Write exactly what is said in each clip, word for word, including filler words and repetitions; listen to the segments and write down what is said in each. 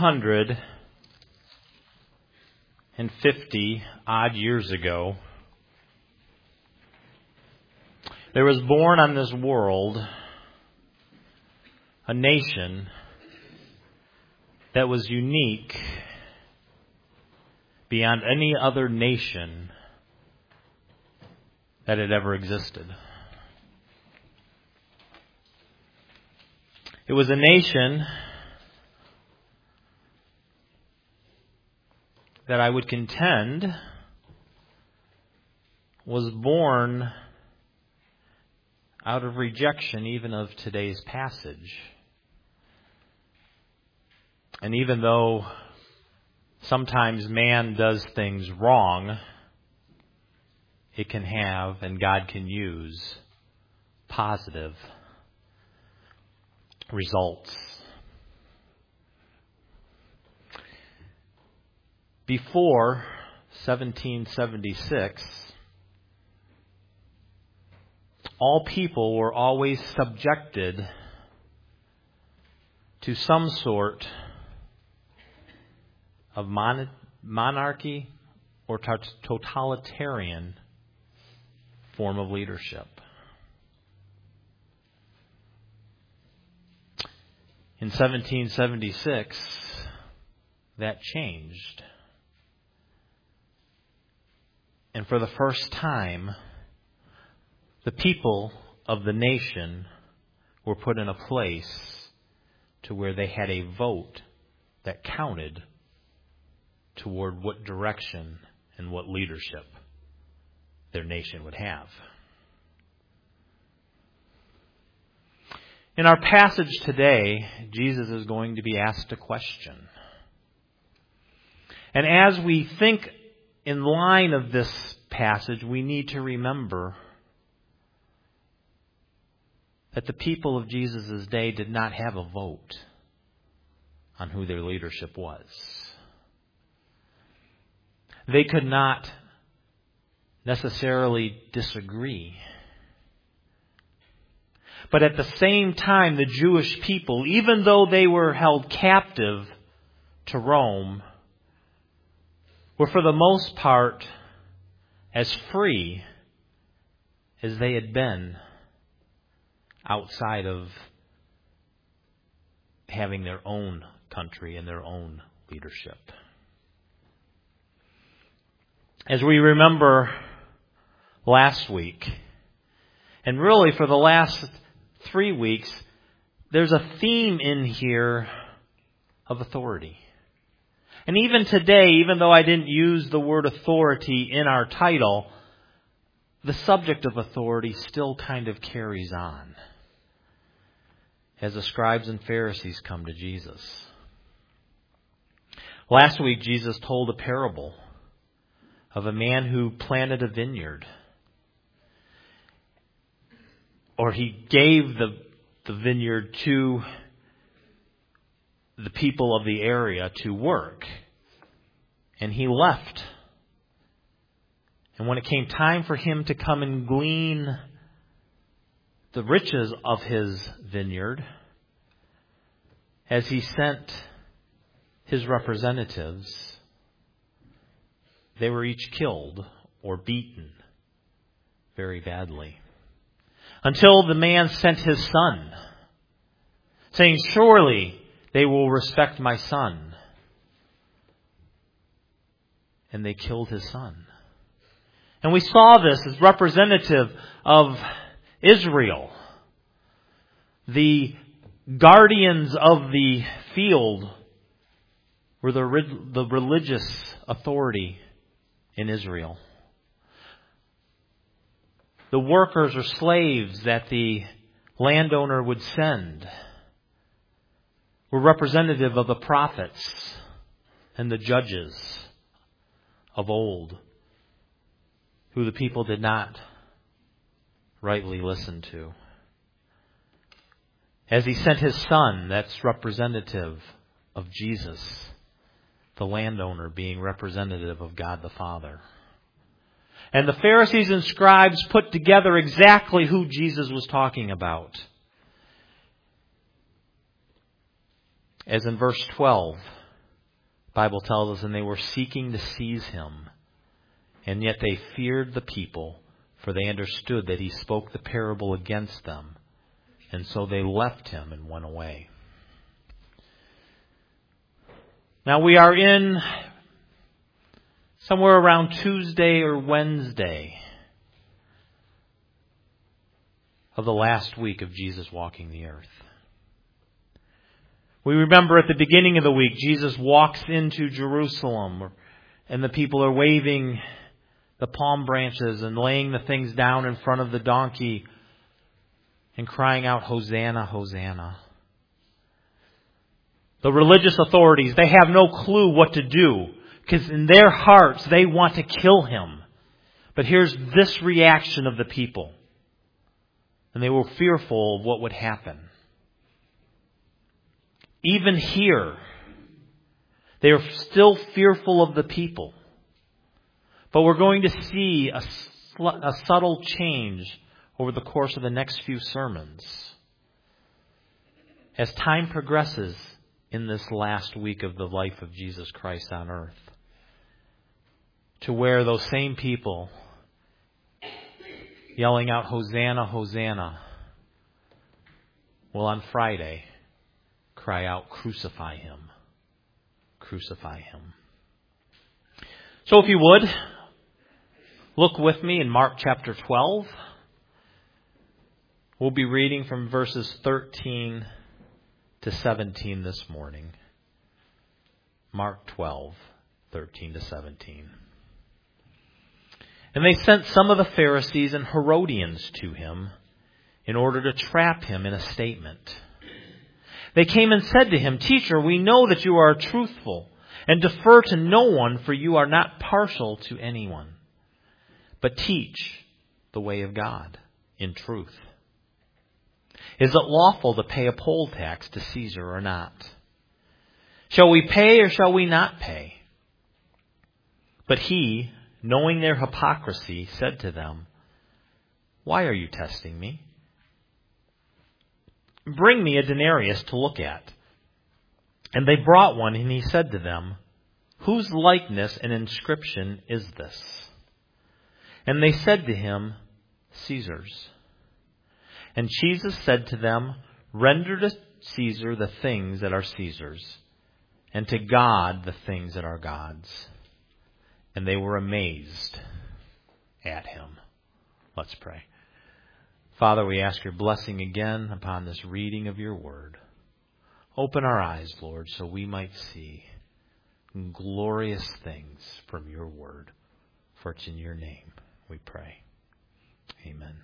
hundred fifty odd years ago, there was born on this world a nation that was unique beyond any other nation that had ever existed. It was a nation that I would contend was born out of rejection even of today's passage. And even though sometimes man does things wrong, it can have and God can use positive results. Before seventeen seventy-six, all people were always subjected to some sort of mon- monarchy or t- totalitarian form of leadership. In seventeen seventy-six, that changed. And for the first time, the people of the nation were put in a place to where they had a vote that counted toward what direction and what leadership their nation would have. In our passage today, Jesus is going to be asked a question. And as we think in line of this passage, we need to remember that the people of Jesus' day did not have a vote on who their leadership was. They could not necessarily disagree. But at the same time, the Jewish people, even though they were held captive to Rome, were for the most part as free as they had been outside of having their own country and their own leadership. As we remember last week, and really for the last three weeks, there's a theme in here of authority. And even today, even though I didn't use the word authority in our title, the subject of authority still kind of carries on as the scribes and Pharisees come to Jesus. Last week, Jesus told a parable of a man who planted a vineyard. Or he gave the, the vineyard to the people of the area to work. And he left. And when it came time for him to come and glean the riches of his vineyard, as he sent his representatives, they were each killed or beaten very badly. Until the man sent his son, saying, "Surely they will respect my son." And they killed his son. And we saw this as representative of Israel, the guardians of the field were the, the religious authority in Israel. The workers or slaves that the landowner would send were representative of the prophets and the judges of old, who the people did not rightly listen to. As he sent his son, that's representative of Jesus, the landowner being representative of God the Father. And the Pharisees and scribes put together exactly who Jesus was talking about. As in verse twelve, The Bible tells us, and they were seeking to seize him, and yet they feared the people, for they understood that he spoke the parable against them, and so they left him and went away. Now we are in somewhere around Tuesday or Wednesday of the last week of Jesus walking the earth. We remember at the beginning of the week, Jesus walks into Jerusalem, and the people are waving the palm branches and laying the things down in front of the donkey and crying out, "Hosanna, Hosanna." The religious authorities, they have no clue what to do, because in their hearts they want to kill him. But here's this reaction of the people. And they were fearful of what would happen. Even here, they are still fearful of the people. But we're going to see a, sl- a subtle change over the course of the next few sermons. As time progresses in this last week of the life of Jesus Christ on earth, to where those same people yelling out, "Hosanna, Hosanna," will on Friday cry out, "Crucify him, crucify him." So if you would, look with me in Mark chapter twelve. We'll be reading from verses thirteen to seventeen this morning. Mark twelve, thirteen to seventeen. And they sent some of the Pharisees and Herodians to him in order to trap him in a statement. They came and said to him, "Teacher, we know that you are truthful and defer to no one, for you are not partial to anyone, but teach the way of God in truth. Is it lawful to pay a poll tax to Caesar or not? Shall we pay or shall we not pay?" But he, knowing their hypocrisy, said to them, "Why are you testing me? Bring me a denarius to look at." And they brought one, and he said to them, "Whose likeness and inscription is this?" And they said to him, "Caesar's." And Jesus said to them, "Render to Caesar the things that are Caesar's, and to God the things that are God's." And they were amazed at him. Let's pray. Father, we ask your blessing again upon this reading of your word. Open our eyes, Lord, so we might see glorious things from your word. For it's in your name we pray. Amen.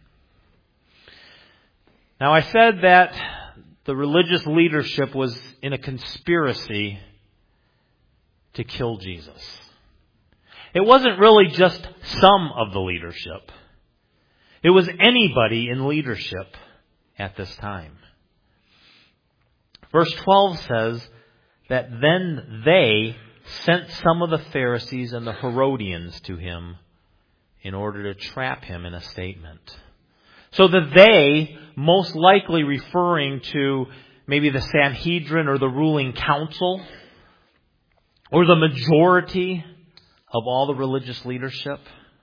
Now, I said that the religious leadership was in a conspiracy to kill Jesus. It wasn't really just some of the leadership. It was anybody in leadership at this time. Verse twelve says that then they sent some of the Pharisees and the Herodians to him in order to trap him in a statement. So the they, most likely referring to maybe the Sanhedrin or the ruling council or the majority of all the religious leadership,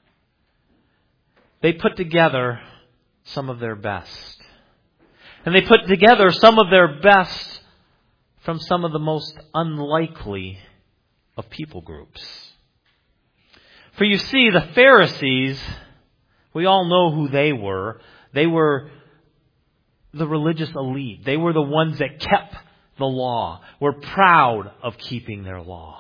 they put together some of their best. And they put together some of their best from some of the most unlikely of people groups. For you see, the Pharisees, we all know who they were. They were the religious elite. They were the ones that kept the law, were proud of keeping their law.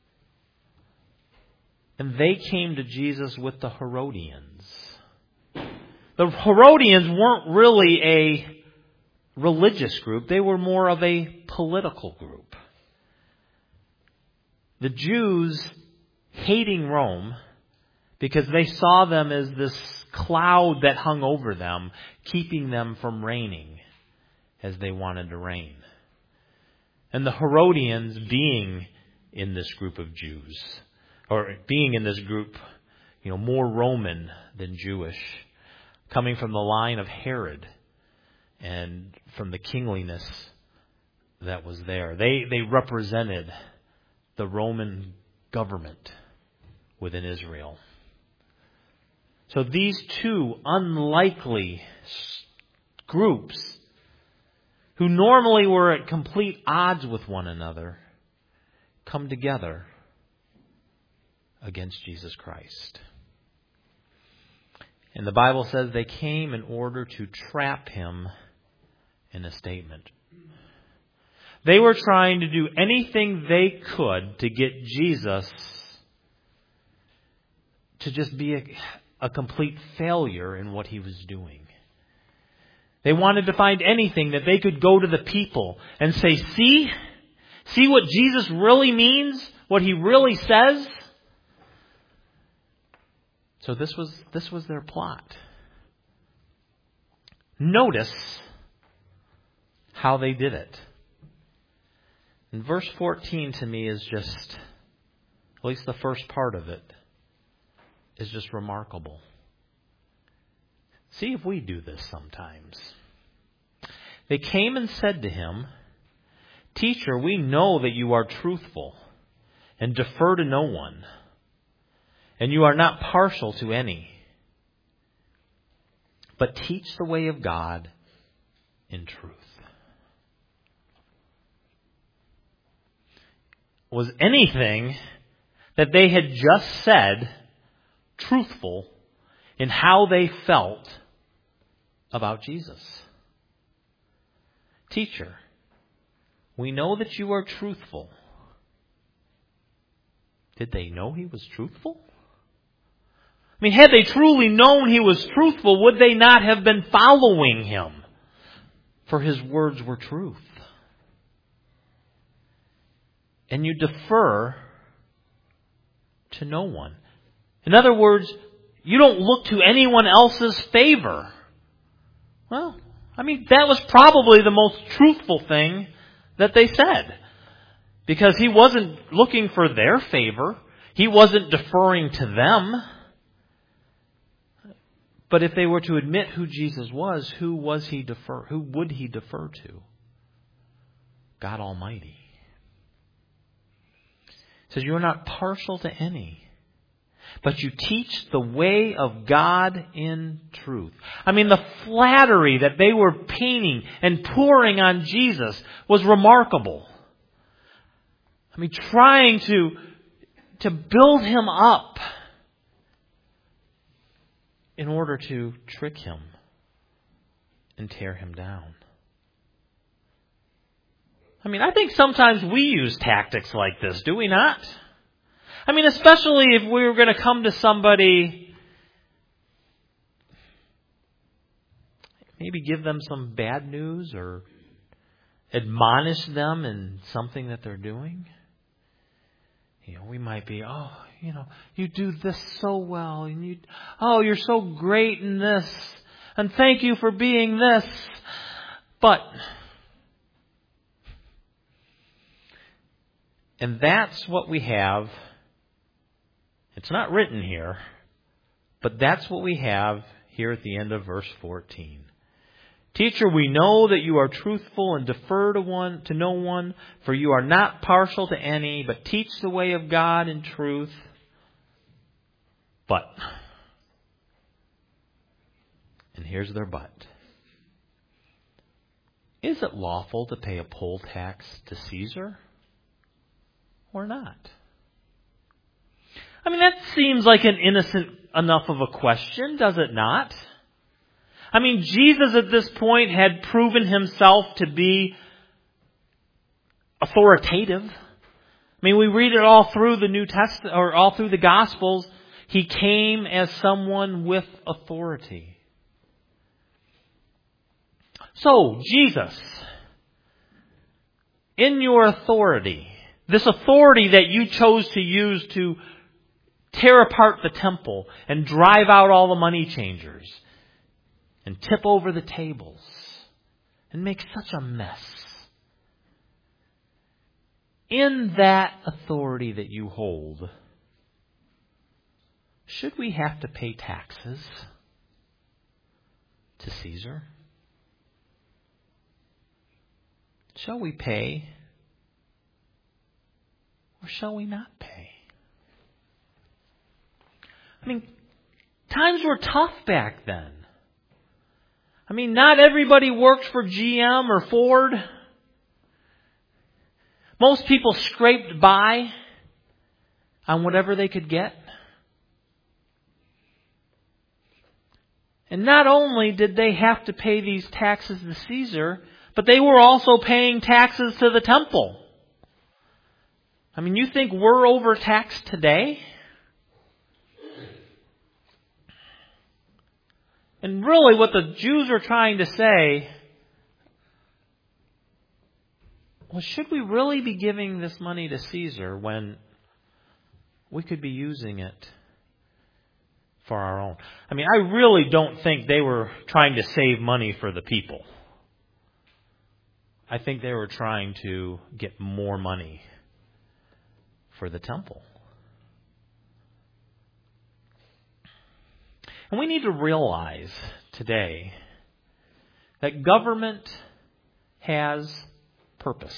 And they came to Jesus with the Herodians. The Herodians weren't really a religious group. They were more of a political group. The Jews hating Rome because they saw them as this cloud that hung over them, keeping them from reigning as they wanted to reign. And the Herodians being in this group of Jews, or being in this group, you know, more Roman than Jewish, coming from the line of Herod and from the kingliness that was there. They they represented the the Roman government within Israel. So these two unlikely groups, who normally were at complete odds with one another, come together against Jesus Christ. And the Bible says they came in order to trap him in a statement. They were trying to do anything they could to get Jesus to just be a, a complete failure in what he was doing. They wanted to find anything that they could go to the people and say, see? See what Jesus really means? What he really says? So this was this was their plot. Notice how they did it. And verse fourteen to me is just, at least the first part of it, is just remarkable. See if we do this sometimes. They came and said to him, Teacher, we know that you are truthful and defer to no one, and you are not partial to any, but teach the way of God in truth. Was anything that they had just said truthful in how they felt about Jesus? Teacher, we know that you are truthful. Did they know he was truthful? I mean, had they truly known he was truthful, would they not have been following him? For his words were truth. And you defer to no one. In other words, you don't look to anyone else's favor. Well, I mean, that was probably the most truthful thing that they said. Because he wasn't looking for their favor. He wasn't deferring to them. But if they were to admit who Jesus was, who was he defer? Who would he defer to? God Almighty. It says, you are not partial to any, but you teach the way of God in truth. I mean, the flattery that they were painting and pouring on Jesus was remarkable. I mean, trying to, to build him up in order to trick him and tear him down. I mean, I think sometimes we use tactics like this, do we not? I mean, especially if we were going to come to somebody, maybe give them some bad news or admonish them in something that they're doing. You know, we might be, oh, you know, you do this so well, and you, oh, you're so great in this, and thank you for being this, but... And that's what we have. It's not written here, but that's what we have here at the end of verse fourteen. Teacher, we know that you are truthful and defer to one to no one, for you are not partial to any, but teach the way of God in truth. But, and here's their but. Is it lawful to pay a poll tax to Caesar? Or not? I mean, that seems like an innocent enough of a question, does it not? I mean, Jesus at this point had proven himself to be authoritative. I mean, we read it all through the New Testament, or all through the Gospels. He came as someone with authority. So, Jesus, in your authority, this authority that you chose to use to tear apart the temple and drive out all the money changers and tip over the tables and make such a mess. In that authority that you hold, should we have to pay taxes to Caesar? Shall we pay or shall we not pay? I mean, times were tough back then. I mean, not everybody worked for G M or Ford. Most people scraped by on whatever they could get. And not only did they have to pay these taxes to Caesar, but they were also paying taxes to the temple. I mean, you think we're overtaxed today? And really what the Jews are trying to say, well, should we really be giving this money to Caesar when we could be using it for our own? I mean, I really don't think they were trying to save money for the people. I think they were trying to get more money for the temple. And we need to realize today that government has purpose.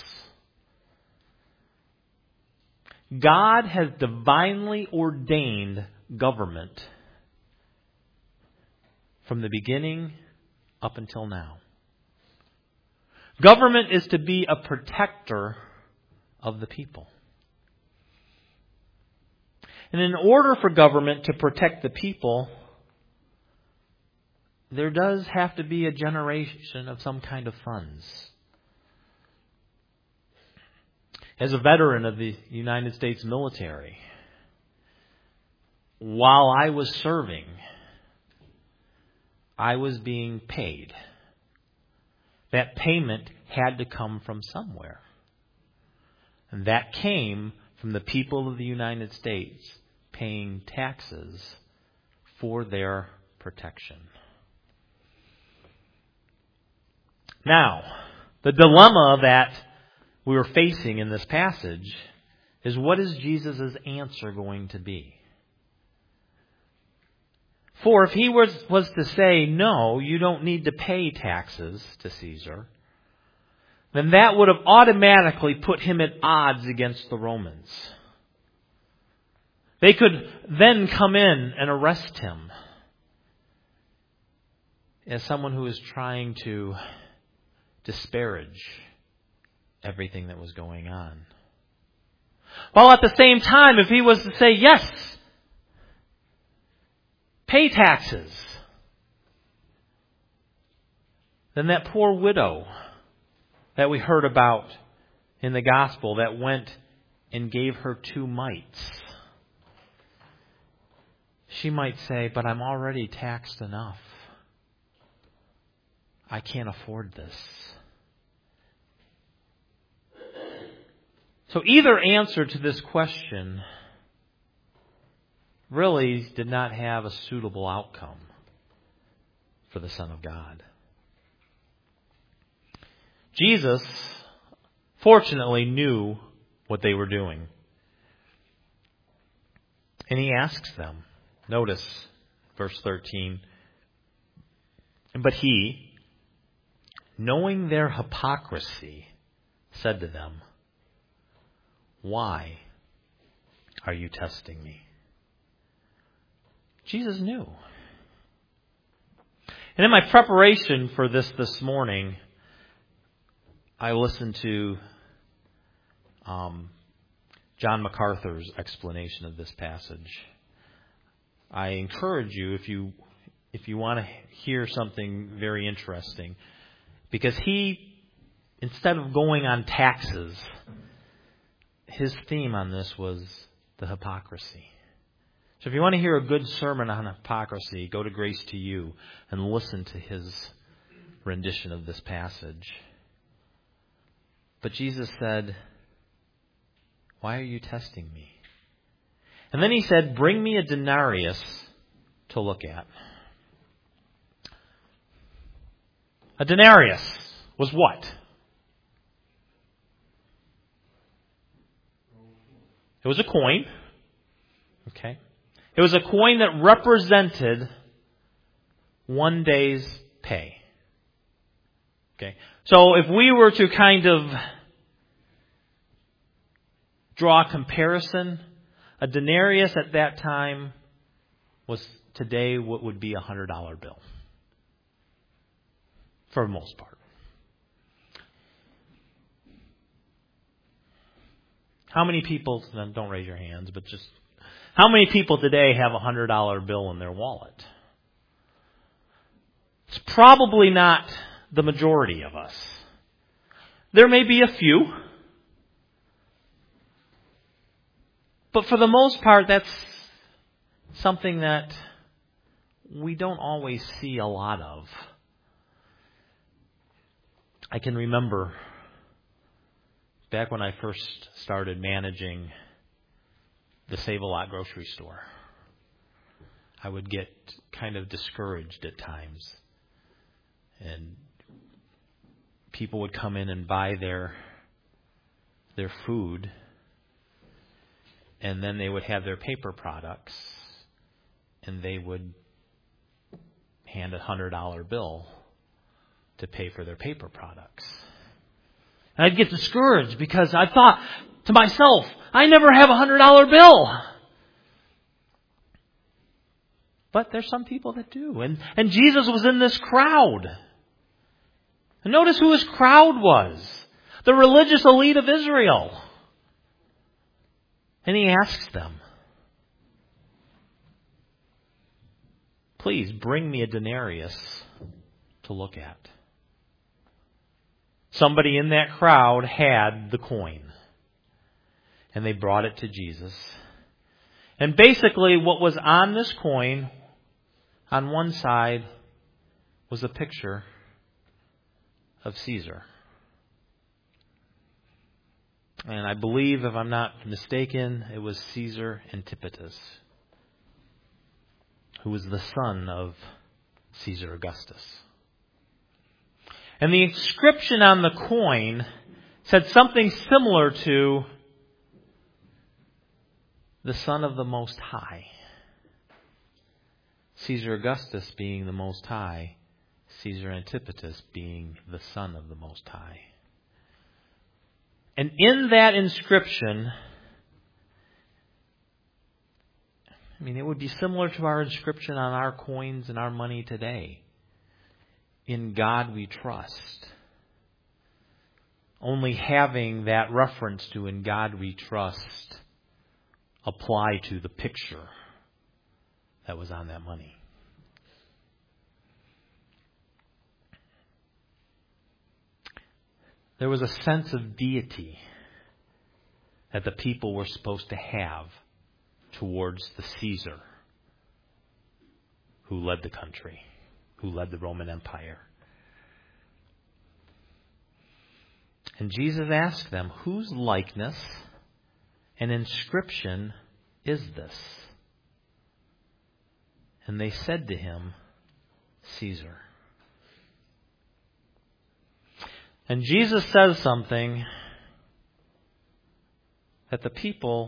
God has divinely ordained government from the beginning up until now. Government is to be a protector of the people. And in order for government to protect the people, there does have to be a generation of some kind of funds. As a veteran of the United States military, while I was serving, I was being paid. That payment had to come from somewhere. And that came from the people of the United States paying taxes for their protection. Now, the dilemma that we were facing in this passage is, what is Jesus' answer going to be? For if he was, was to say, no, you don't need to pay taxes to Caesar, then that would have automatically put him at odds against the Romans. They could then come in and arrest him as someone who is trying to disparage everything that was going on. While at the same time, if he was to say, yes, pay taxes, then that poor widow that we heard about in the gospel that went and gave her two mites, she might say, but I'm already taxed enough. I can't afford this. So either answer to this question really did not have a suitable outcome for the Son of God. Jesus, fortunately, knew what they were doing. And he asks them, notice verse thirteen, but he, knowing their hypocrisy, said to them, why are you testing me? Jesus knew. And in my preparation for this this morning, I listened to um, John MacArthur's explanation of this passage. I encourage you, if you if you want to hear something very interesting, because he, instead of going on taxes, his theme on this was the hypocrisy. So if you want to hear a good sermon on hypocrisy, go to Grace to You and listen to his rendition of this passage. But Jesus said, why are you testing me? And then he said, bring me a denarius to look at. A denarius was what? It was a coin. Okay. It was a coin that represented one day's pay. Okay. So if we were to kind of draw a comparison, a denarius at that time was today what would be a one hundred dollar bill. For the most part. How many people, don't raise your hands, but just, how many people today have a one hundred dollar bill in their wallet? It's probably not the majority of us. There may be a few. But for the most part, that's something that we don't always see a lot of. I can remember back when I first started managing the Save-A-Lot grocery store, I would get kind of discouraged at times. And people would come in and buy their their food, and then they would have their paper products, and they would hand a one hundred dollar bill to pay for their paper products. And I'd get discouraged because I thought to myself, I never have a one hundred dollar bill. But there's some people that do. And, and Jesus was in this crowd. And notice who his crowd was. The religious elite of Israel. And he asks them, please bring me a denarius to look at. Somebody in that crowd had the coin. And they brought it to Jesus. And basically what was on this coin, on one side, was a picture of Caesar. And I believe, if I'm not mistaken, it was Caesar Antipater, who was the son of Caesar Augustus. And the inscription on the coin said something similar to the Son of the Most High. Caesar Augustus being the Most High, Caesar Antipater being the Son of the Most High. And in that inscription, I mean, it would be similar to our inscription on our coins and our money today. In God we trust. Only having that reference to in God we trust apply to the picture that was on that money. There was a sense of deity that the people were supposed to have towards the Caesar who led the country, who led the Roman Empire. And Jesus asked them, whose likeness and inscription is this? And they said to him, Caesar. And Jesus says something that the people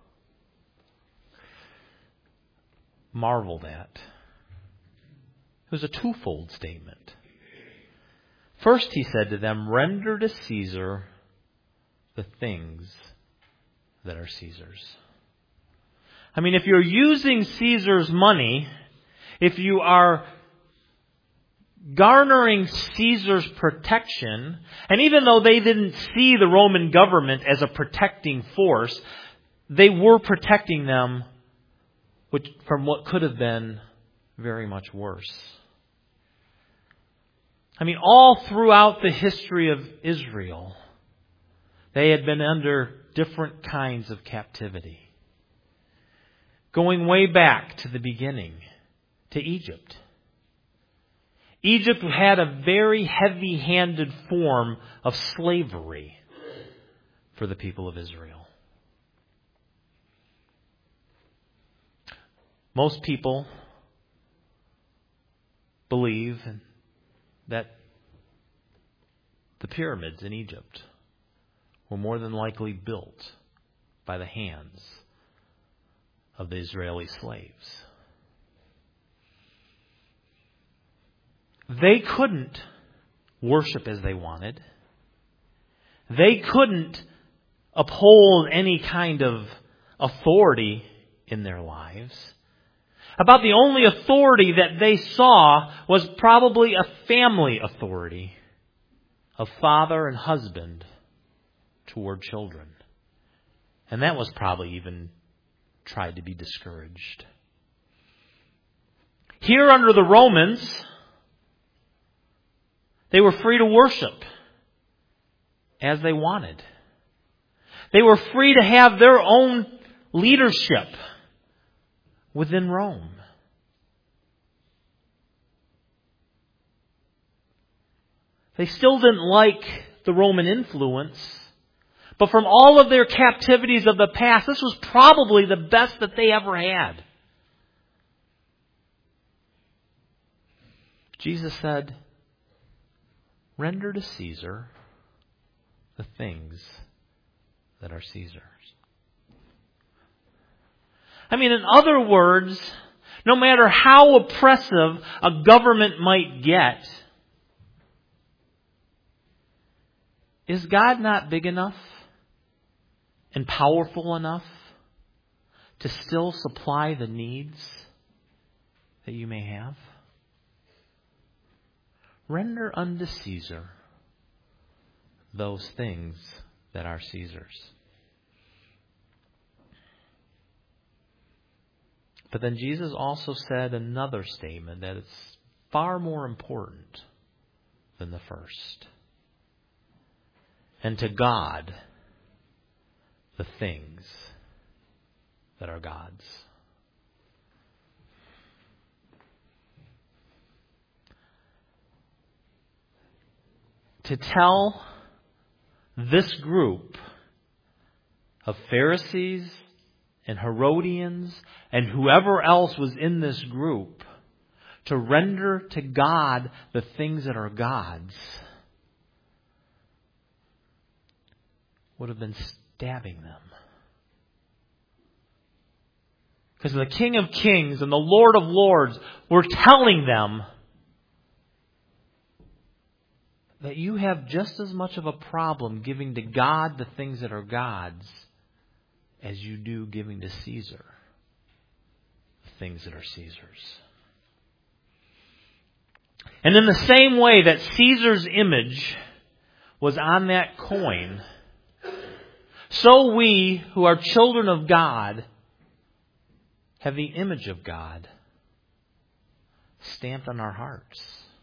marveled at. It was a twofold statement. First, he said to them, render to Caesar the things that are Caesar's. I mean, if you're using Caesar's money, if you are garnering Caesar's protection, and even though they didn't see the Roman government as a protecting force, they were protecting them which, from what could have been very much worse. I mean, all throughout the history of Israel, they had been under different kinds of captivity. Going way back to the beginning, to Egypt. Egypt had a very heavy-handed form of slavery for the people of Israel. Most people believe that the pyramids in Egypt were more than likely built by the hands of the Israeli slaves. They couldn't worship as they wanted. They couldn't uphold any kind of authority in their lives. About the only authority that they saw was probably a family authority of father and husband toward children. And that was probably even tried to be discouraged. Here under the Romans, they were free to worship as they wanted. They were free to have their own leadership within Rome. They still didn't like the Roman influence, but from all of their captivities of the past, this was probably the best that they ever had. Jesus said, "Render to Caesar the things that are Caesar's." I mean, in other words, no matter how oppressive a government might get, is God not big enough and powerful enough to still supply the needs that you may have? Render unto Caesar those things that are Caesar's. But then Jesus also said another statement that is far more important than the first. And to God, the things that are God's. To tell this group of Pharisees and Herodians and whoever else was in this group to render to God the things that are God's would have been stabbing them. Because the King of Kings and the Lord of Lords were telling them that you have just as much of a problem giving to God the things that are God's as you do giving to Caesar the things that are Caesar's. And in the same way that Caesar's image was on that coin, so we who are children of God have the image of God stamped on our hearts.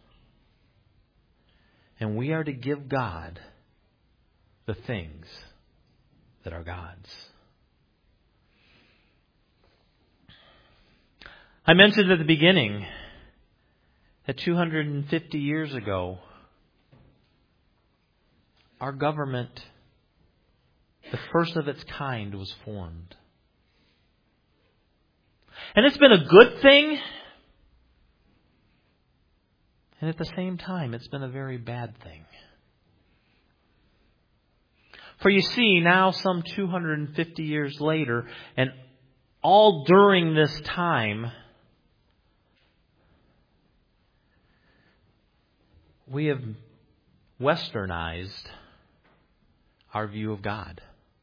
And we are to give God the things that are God's. I mentioned at the beginning that two hundred fifty years ago, our government, the first of its kind, was formed. And it's been a good thing. And at the same time, it's been a very bad thing. For you see, now some two hundred fifty years later, and all during this time, we have westernized our view of God.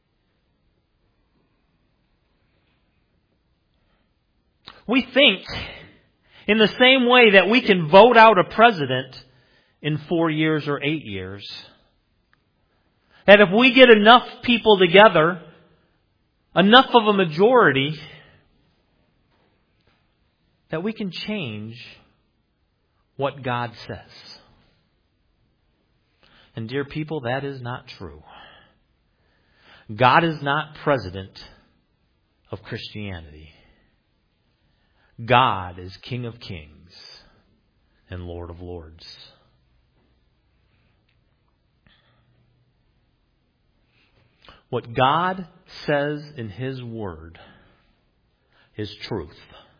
We think, in the same way that we can vote out a president in four years or eight years, that if we get enough people together, enough of a majority, that we can change what God says. And dear people, that is not true. God is not president of Christianity. God is King of Kings and Lord of Lords. What God says in His Word is truth.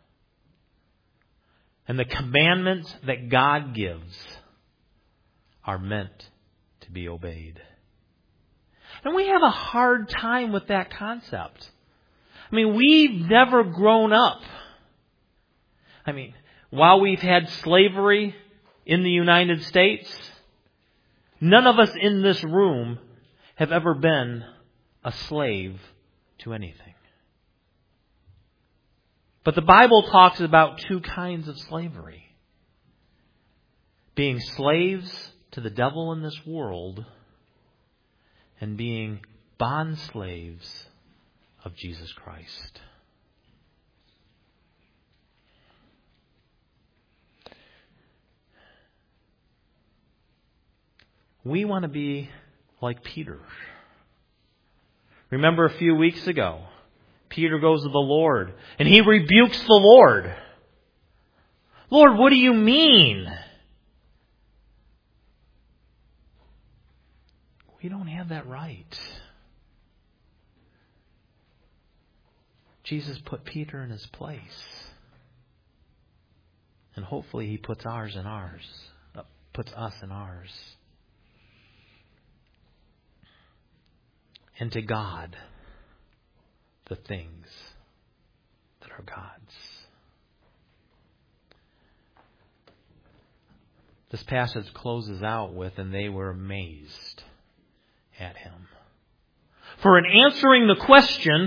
And the commandments that God gives are meant to be obeyed. And we have a hard time with that concept. I mean, we've never grown up. I mean, while we've had slavery in the United States, none of us in this room have ever been a slave to anything. But the Bible talks about two kinds of slavery. Being slaves to the devil in this world and being bond slaves of Jesus Christ. We want to be like Peter. Remember a few weeks ago, Peter goes to the Lord and he rebukes the Lord. Lord, what do you mean? We don't have that right. Jesus put Peter in his place. And hopefully he puts ours in ours. Puts us in ours. And to God, the things that are God's. This passage closes out with, and they were amazed at him. For in answering the question,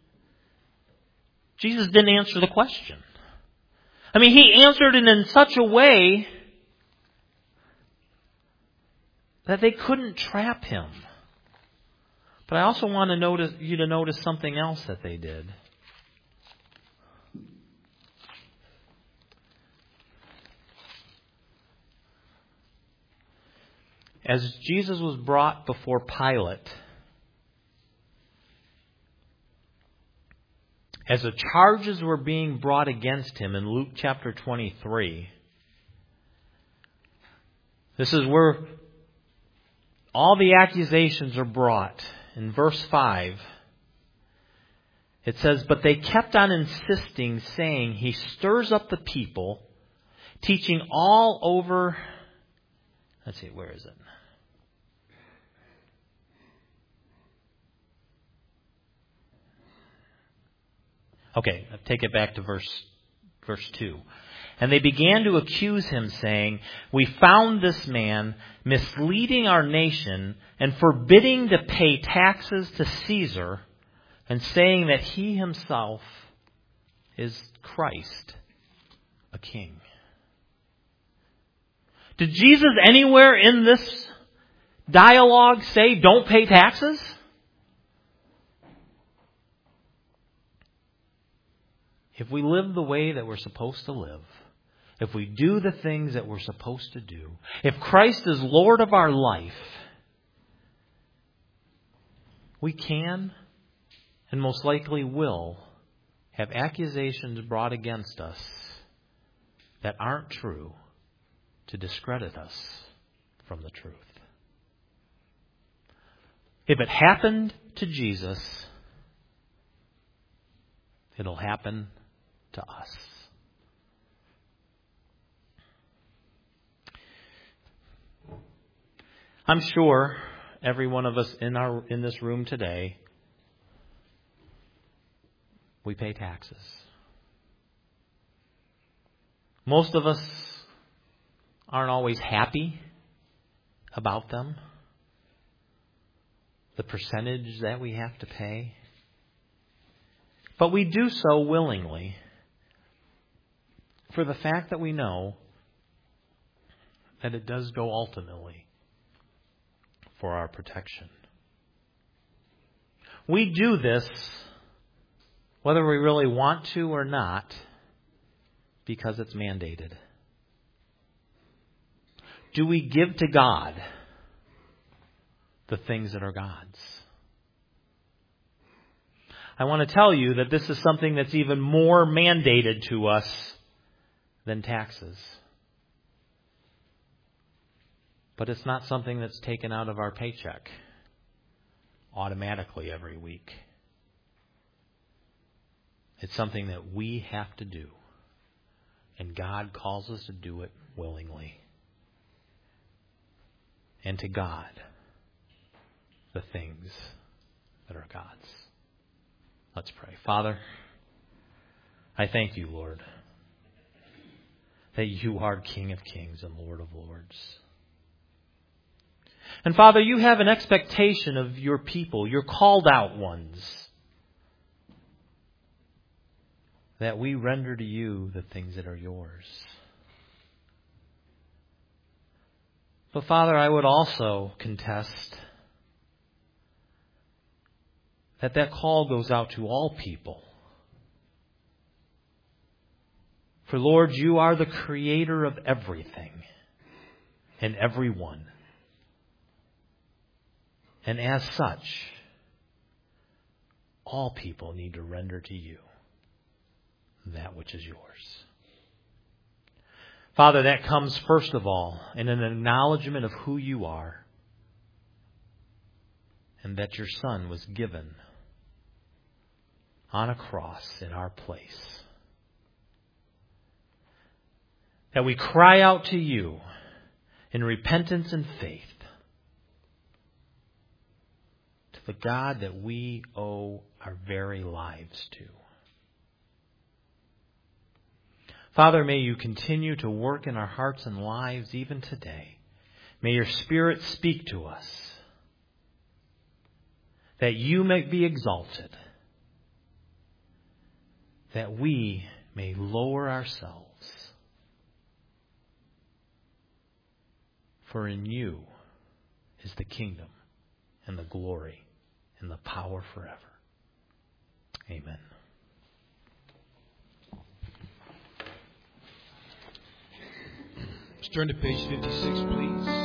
Jesus didn't answer the question. I mean, he answered it in such a way that they couldn't trap him. But I also want to notice you to notice something else that they did. As Jesus was brought before Pilate, as the charges were being brought against him in Luke chapter twenty-three, this is where all the accusations are brought. In verse five, it says, "But they kept on insisting, saying, he stirs up the people, teaching all over..." Let's see, where is it? Okay, I'll take it back to verse verse two. "And they began to accuse him, saying, we found this man misleading our nation and forbidding to pay taxes to Caesar, and saying that he himself is Christ, a king." Did Jesus anywhere in this dialogue say, don't pay taxes? If we live the way that we're supposed to live, if we do the things that we're supposed to do, if Christ is Lord of our life, we can and most likely will have accusations brought against us that aren't true to discredit us from the truth. If it happened to Jesus, it'll happen to us. I'm sure every one of us in our in this room today, we pay taxes. Most of us aren't always happy about them, the percentage that we have to pay. But we do so willingly for the fact that we know that it does go ultimately for our protection. We do this whether we really want to or not because it's mandated. Do we give to God the things that are God's? I want to tell you that this is something that's even more mandated to us than taxes. But it's not something that's taken out of our paycheck automatically every week. It's something that we have to do. And God calls us to do it willingly. And to God, the things that are God's. Let's pray. Father, I thank you, Lord, that you are King of Kings and Lord of Lords. And Father, you have an expectation of your people, your called out ones, that we render to you the things that are yours. But Father, I would also contest that that call goes out to all people. For Lord, you are the creator of everything and everyone. And as such, all people need to render to you that which is yours. Father, that comes first of all in an acknowledgement of who you are and that your Son was given on a cross in our place. That we cry out to you in repentance and faith to the God that we owe our very lives to. Father, may you continue to work in our hearts and lives even today. May your Spirit speak to us, that you may be exalted, that we may lower ourselves. For in you is the kingdom and the glory and the power forever. Amen. Let's turn to page fifty-six, please.